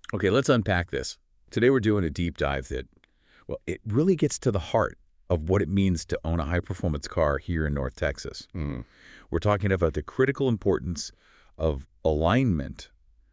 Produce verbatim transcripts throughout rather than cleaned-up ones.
Okay, let's unpack this. Today we're doing a deep dive that, well, it really gets to the heart of what it means to own a high-performance car here in North Texas. Mm. We're talking about the critical importance of alignment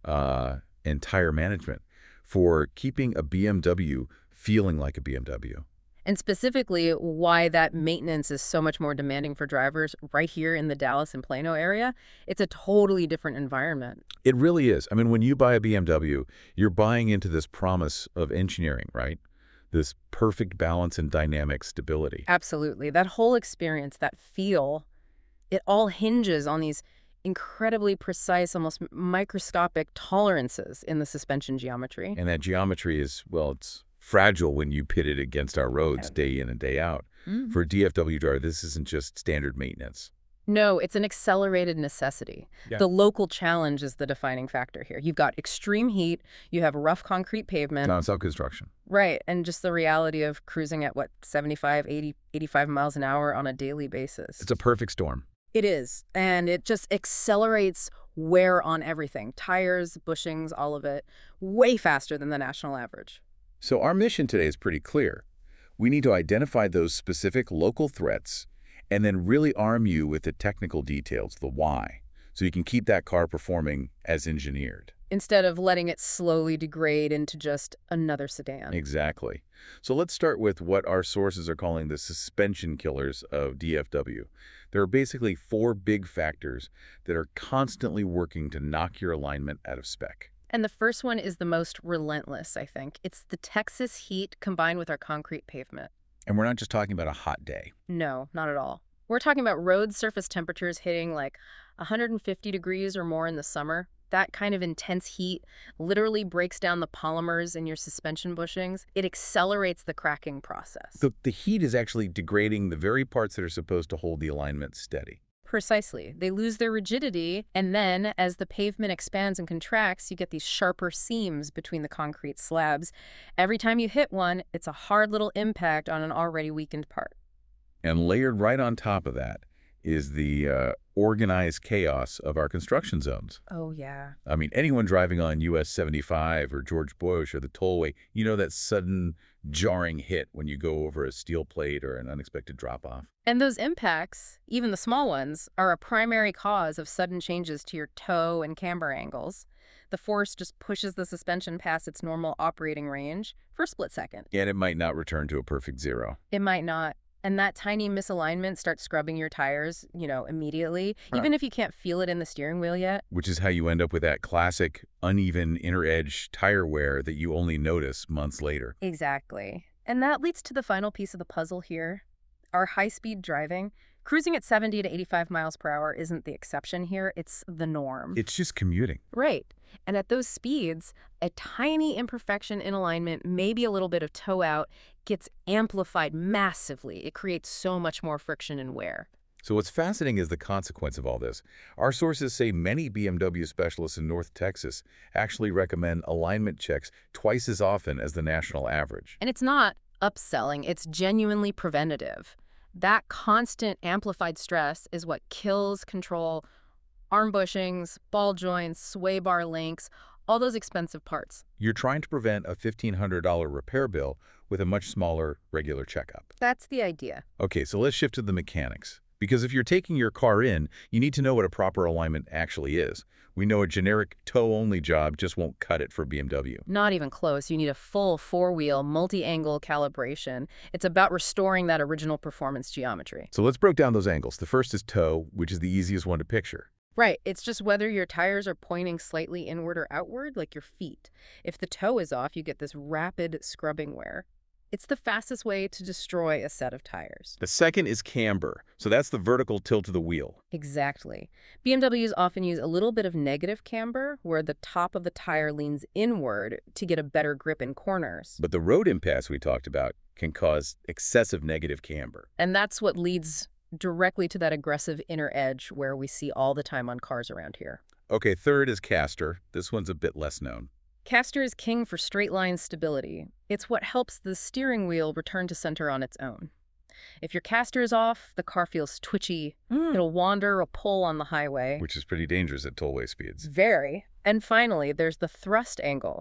uh, and tire management for keeping a B M W feeling like a B M W. And specifically, why that maintenance is so much more demanding for drivers right here in the Dallas and Plano area. It's a totally different environment. It really is. I mean, when you buy a B M W, you're buying into this promise of engineering, right? This perfect balance and dynamic stability. Absolutely. That whole experience, that feel, it all hinges on these incredibly precise, almost microscopic tolerances in the suspension geometry. And that geometry is, well, it's fragile when you pit it against our roads day in and day out. Mm. For a D F W driver, this isn't just standard maintenance. No, it's an accelerated necessity. Yeah. The local challenge is the defining factor here. You've got extreme heat, you have rough concrete pavement. Non-self construction. Right, and just the reality of cruising at, what, seventy-five, eighty, eighty-five miles an hour on a daily basis. It's a perfect storm. It is, and it just accelerates wear on everything. Tires, bushings, all of it, way faster than the national average. So our mission today is pretty clear. We need to identify those specific local threats and then really arm you with the technical details, the why, so you can keep that car performing as engineered. Instead of letting it slowly degrade into just another sedan. Exactly. So let's start with what our sources are calling the suspension killers of D F W. There are basically four big factors that are constantly working to knock your alignment out of spec. And the first one is the most relentless, I think. It's the Texas heat combined with our concrete pavement. And we're not just talking about a hot day. No, not at all. We're talking about road surface temperatures hitting like one hundred fifty degrees or more in the summer. That kind of intense heat literally breaks down the polymers in your suspension bushings. It accelerates the cracking process. The, the heat is actually degrading the very parts that are supposed to hold the alignment steady. Precisely. They lose their rigidity, and then as the pavement expands and contracts, you get these sharper seams between the concrete slabs. Every time you hit one, it's a hard little impact on an already weakened part. And layered right on top of that is the uh, organized chaos of our construction zones. Oh, yeah. I mean, anyone driving on U S seventy-five or George Bush or the tollway, you know that sudden jarring hit when you go over a steel plate or an unexpected drop-off. And those impacts, even the small ones, are a primary cause of sudden changes to your toe and camber angles. The force just pushes the suspension past its normal operating range for a split second. And it might not return to a perfect zero. It might not. And that tiny misalignment starts scrubbing your tires, you know, immediately, Huh. even if you can't feel it in the steering wheel yet. Which is how you end up with that classic uneven inner edge tire wear that you only notice months later. Exactly. And that leads to the final piece of the puzzle here. Our high-speed driving. Cruising at seventy to eighty-five miles per hour isn't the exception here, it's the norm. It's just commuting. Right. And at those speeds, a tiny imperfection in alignment, maybe a little bit of toe out, gets amplified massively. It creates so much more friction and wear. So what's fascinating is the consequence of all this. Our sources say many B M W specialists in North Texas actually recommend alignment checks twice as often as the national average. And it's not upselling, it's genuinely preventative. That constant amplified stress is what kills control, arm bushings, ball joints, sway bar links, all those expensive parts. You're trying to prevent a fifteen hundred dollar repair bill with a much smaller regular checkup. That's the idea. Okay, so let's shift to the mechanics. Because if you're taking your car in, you need to know what a proper alignment actually is. We know a generic toe-only job just won't cut it for B M W. Not even close. You need a full four-wheel, multi-angle calibration. It's about restoring that original performance geometry. So let's break down those angles. The first is toe, which is the easiest one to picture. Right. It's just whether your tires are pointing slightly inward or outward, like your feet. If the toe is off, you get this rapid scrubbing wear. It's the fastest way to destroy a set of tires. The second is camber. So that's the vertical tilt of the wheel. Exactly. B M Ws often use a little bit of negative camber, where the top of the tire leans inward to get a better grip in corners. But the road impasse we talked about can cause excessive negative camber. And that's what leads directly to that aggressive inner edge where we see all the time on cars around here. Okay, third is caster. This one's a bit less known. Caster is king for straight line stability. It's what helps the steering wheel return to center on its own. If your caster is off, the car feels twitchy. Mm. It'll wander or pull on the highway. Which is pretty dangerous at tollway speeds. Very. And finally, there's the thrust angle.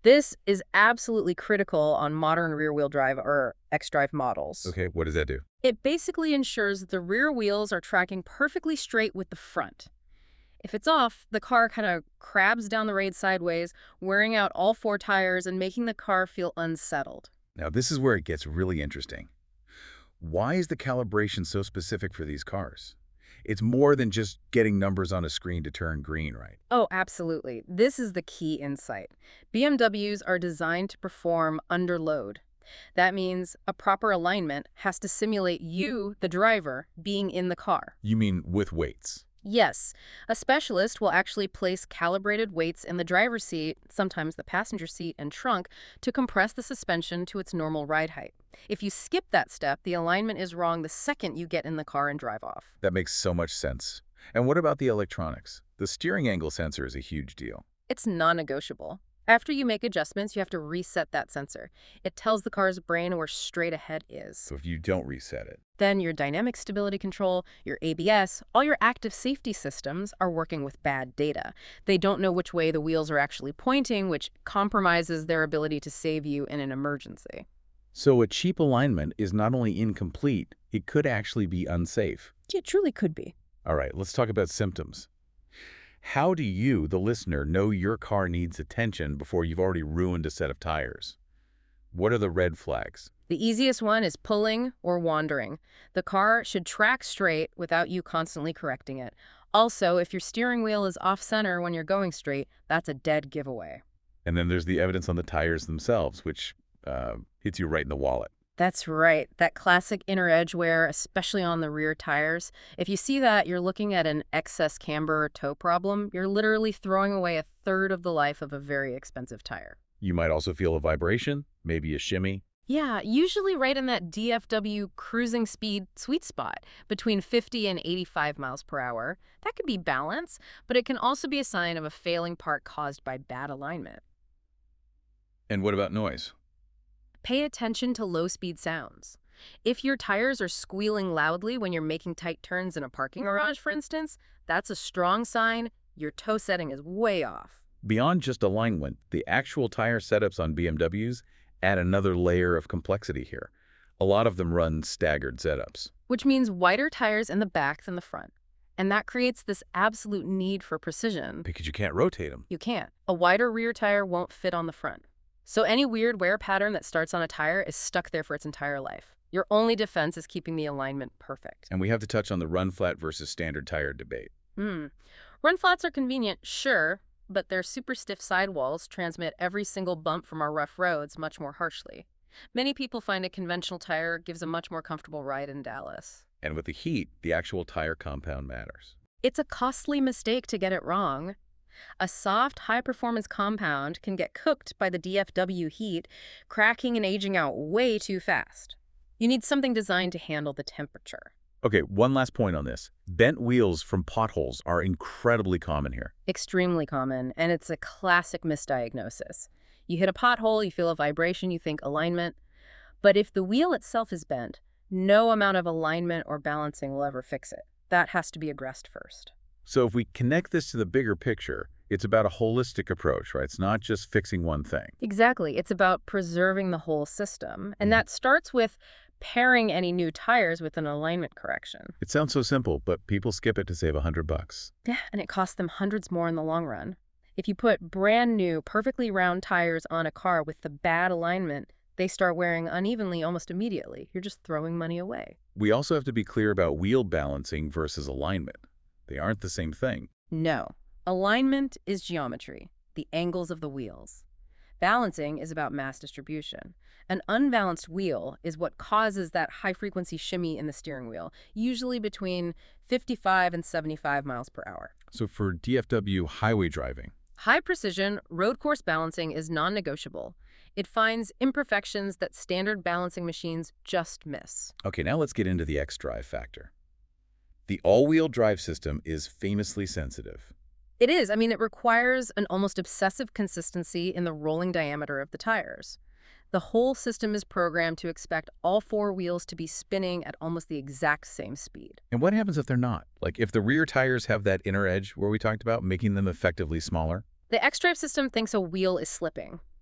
This is absolutely critical on modern rear-wheel drive or X-Drive models. Okay, what does that do? It basically ensures that the rear wheels are tracking perfectly straight with the front. If it's off, the car kind of crabs down the road sideways, wearing out all four tires and making the car feel unsettled. Now, this is where it gets really interesting. Why is the calibration so specific for these cars? It's more than just getting numbers on a screen to turn green, right? Oh, absolutely. This is the key insight. B M Ws are designed to perform under load. That means a proper alignment has to simulate you, the driver, being in the car. You mean with weights? Yes, a specialist will actually place calibrated weights in the driver's seat, sometimes the passenger seat and trunk, to compress the suspension to its normal ride height. If you skip that step, the alignment is wrong the second you get in the car and drive off. That makes so much sense. And what about the electronics? The steering angle sensor is a huge deal. It's non-negotiable. After you make adjustments, you have to reset that sensor. It tells the car's brain where straight ahead is. So if you don't reset it, Then your dynamic stability control, your A B S, all your active safety systems are working with bad data. They don't know which way the wheels are actually pointing, which compromises their ability to save you in an emergency. So a cheap alignment is not only incomplete, it could actually be unsafe. It truly could be. All right, let's talk about symptoms. How do you, the listener, know your car needs attention before you've already ruined a set of tires? What are the red flags? The easiest one is pulling or wandering. The car should track straight without you constantly correcting it. Also, if your steering wheel is off-center when you're going straight, that's a dead giveaway. And then there's the evidence on the tires themselves, which uh, hits you right in the wallet. That's right. That classic inner edge wear, especially on the rear tires. If you see that, you're looking at an excess camber or toe problem. You're literally throwing away a third of the life of a very expensive tire. You might also feel a vibration, maybe a shimmy. Yeah, usually right in that D F W cruising speed sweet spot, between fifty and eighty-five miles per hour. That could be balance, but it can also be a sign of a failing part caused by bad alignment. And what about noise? Pay attention to low-speed sounds. If your tires are squealing loudly when you're making tight turns in a parking garage, for instance, that's a strong sign your toe setting is way off. Beyond just alignment, the actual tire setups on B M Ws add another layer of complexity here. A lot of them run staggered setups. Which means wider tires in the back than the front. And that creates this absolute need for precision. Because you can't rotate them. You can't. A wider rear tire won't fit on the front. So any weird wear pattern that starts on a tire is stuck there for its entire life. Your only defense is keeping the alignment perfect. And we have to touch on the run flat versus standard tire debate. Hmm. Run flats are convenient, sure, but their super stiff sidewalls transmit every single bump from our rough roads much more harshly. Many people find a conventional tire gives a much more comfortable ride in Dallas. And with the heat, the actual tire compound matters. It's a costly mistake to get it wrong. A soft, high-performance compound can get cooked by the D F W heat, cracking and aging out way too fast. You need something designed to handle the temperature. Okay, one last point on this. Bent wheels from potholes are incredibly common here. Extremely common, and it's a classic misdiagnosis. You hit a pothole, you feel a vibration, you think alignment. But if the wheel itself is bent, no amount of alignment or balancing will ever fix it. That has to be addressed first. So if we connect this to the bigger picture, it's about a holistic approach, right? It's not just fixing one thing. Exactly. It's about preserving the whole system. And that starts with pairing any new tires with an alignment correction. It sounds so simple, but people skip it to save a hundred bucks. Yeah, and it costs them hundreds more in the long run. If you put brand new, perfectly round tires on a car with the bad alignment, they start wearing unevenly almost immediately. You're just throwing money away. We also have to be clear about wheel balancing versus alignment. They aren't the same thing. No. Alignment is geometry, the angles of the wheels. Balancing is about mass distribution. An unbalanced wheel is what causes that high-frequency shimmy in the steering wheel, usually between fifty-five and seventy-five miles per hour. So for D F W highway driving, High-precision road course balancing is non-negotiable. It finds imperfections that standard balancing machines just miss. okay, now let's get into the X-Drive factor. The all-wheel drive system is famously sensitive. It is. I mean, it requires an almost obsessive consistency in the rolling diameter of the tires. The whole system is programmed to expect all four wheels to be spinning at almost the exact same speed. And what happens if they're not? Like if the rear tires have that inner edge where we talked about, making them effectively smaller? The X-Drive system thinks a wheel is slipping.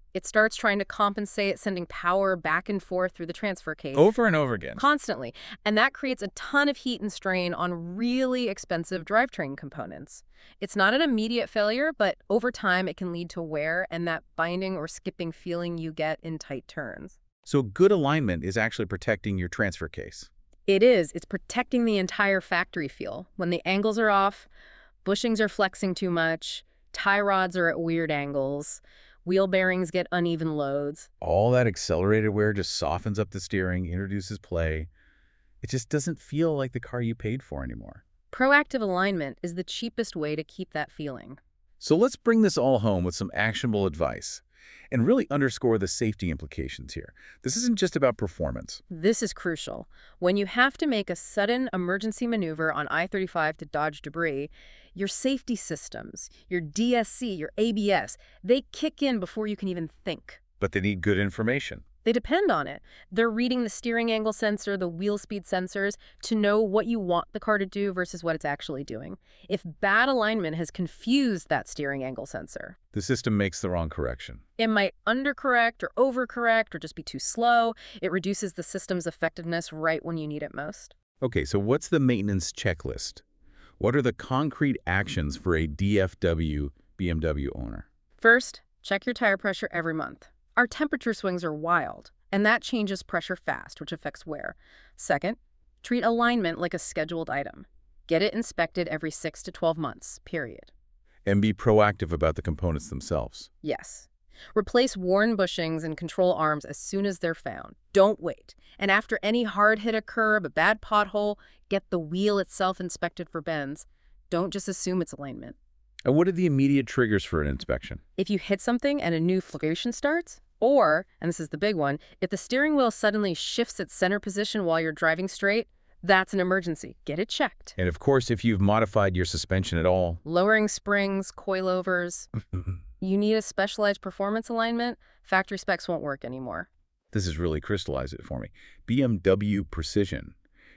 It starts trying to compensate, sending power back and forth through the transfer case. Over and over again. Constantly. And that creates a ton of heat and strain on really expensive drivetrain components. It's not an immediate failure, but over time it can lead to wear and that binding or skipping feeling you get in tight turns. So good alignment is actually protecting your transfer case. It is. It's protecting the entire factory feel. When the angles are off, bushings are flexing too much, tie rods are at weird angles, wheel bearings get uneven loads. All that accelerated wear just softens up the steering, introduces play. It just doesn't feel like the car you paid for anymore. Proactive alignment is the cheapest way to keep that feeling. So let's bring this all home with some actionable advice and really underscore the safety implications here. This isn't just about performance. This is crucial. When you have to make a sudden emergency maneuver on I thirty-five to dodge debris, your safety systems, your D S C, your A B S, they kick in before you can even think. But they need good information. They depend on it. They're reading the steering angle sensor, the wheel speed sensors, to know what you want the car to do versus what it's actually doing. If bad alignment has confused that steering angle sensor, The system makes the wrong correction. it might undercorrect or overcorrect or just be too slow. It reduces the system's effectiveness right when you need it most. Okay, so what's the maintenance checklist? What are the concrete actions for a D F W B M W owner? First, check your tire pressure every month. Our temperature swings are wild, and that changes pressure fast, which affects wear. Second, treat alignment like a scheduled item. Get it inspected every six to twelve months, period. And be proactive about the components themselves. Yes. Replace worn bushings and control arms as soon as they're found. Don't wait. And after any hard hit a curb, a bad pothole, get the wheel itself inspected for bends. Don't just assume it's alignment. And what are the immediate triggers for an inspection? If you hit something and a new fluctuation starts, or, and this is the big one, if the steering wheel suddenly shifts its center position while you're driving straight, that's an emergency. Get it checked. And of course, if you've modified your suspension at all, Lowering springs, coilovers. You need a specialized performance alignment. Factory specs won't work anymore. this has really crystallized it for me. B M W Precision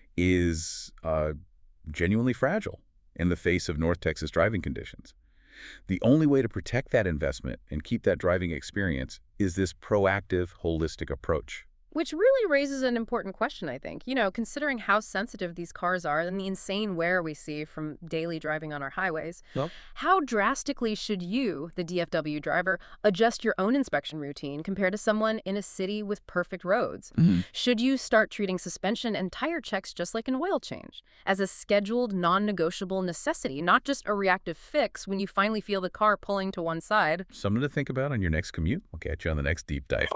is uh, genuinely fragile in the face of North Texas driving conditions. The only way to protect that investment and keep that driving experience is this proactive, holistic approach. Which really raises an important question, I think. You know, considering how sensitive these cars are and the insane wear we see from daily driving on our highways, Well, how drastically should you, the D F W driver, adjust your own inspection routine compared to someone in a city with perfect roads? mm-hmm. Should you start treating suspension and tire checks just like an oil change, as a scheduled, non-negotiable necessity, not just a reactive fix when you finally feel the car pulling to one side? Something to think about on your next commute. We'll catch you on the next deep dive.